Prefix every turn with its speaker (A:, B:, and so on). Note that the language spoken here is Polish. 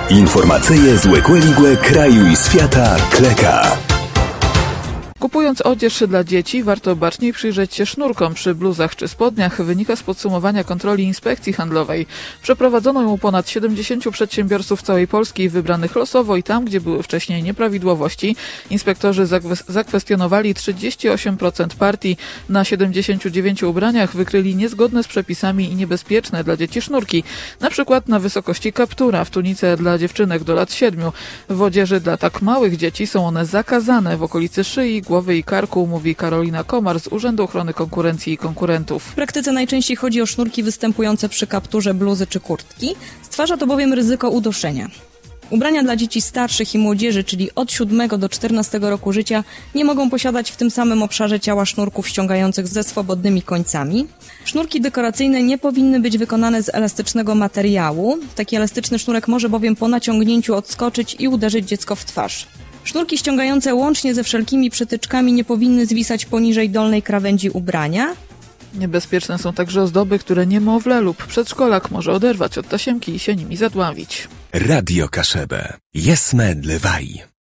A: Informacyje z Łekłe kraju i świata Kleka.
B: Kupując odzież dla dzieci, warto baczniej przyjrzeć się sznurkom przy bluzach czy spodniach, wynika z podsumowania kontroli Inspekcji Handlowej. Przeprowadzono ją u ponad 70 przedsiębiorców całej Polski, wybranych losowo i tam, gdzie były wcześniej nieprawidłowości. Inspektorzy zakwestionowali 38% partii. Na 79 ubraniach wykryli niezgodne z przepisami i niebezpieczne dla dzieci sznurki. Na przykład na wysokości kaptura, w tunice dla dziewczynek do lat 7. W odzieży dla tak małych dzieci są one zakazane w okolicy szyi, głowy i karku, mówi Karolina Komar z Urzędu Ochrony Konkurencji i Konkurentów.
C: W praktyce najczęściej chodzi o sznurki występujące przy kapturze bluzy czy kurtki. Stwarza to bowiem ryzyko uduszenia. Ubrania dla dzieci starszych i młodzieży, czyli od 7 do 14 roku życia, nie mogą posiadać w tym samym obszarze ciała sznurków ściągających ze swobodnymi końcami. Sznurki dekoracyjne nie powinny być wykonane z elastycznego materiału. Taki elastyczny sznurek może bowiem po naciągnięciu odskoczyć i uderzyć dziecko w twarz. Sznurki ściągające łącznie ze wszelkimi przytyczkami nie powinny zwisać poniżej dolnej krawędzi ubrania.
B: Niebezpieczne są także ozdoby, które niemowlę lub przedszkolak może oderwać od tasiemki i się nimi zadławić.
A: Radio Kaszebę. Jesme dlewaj.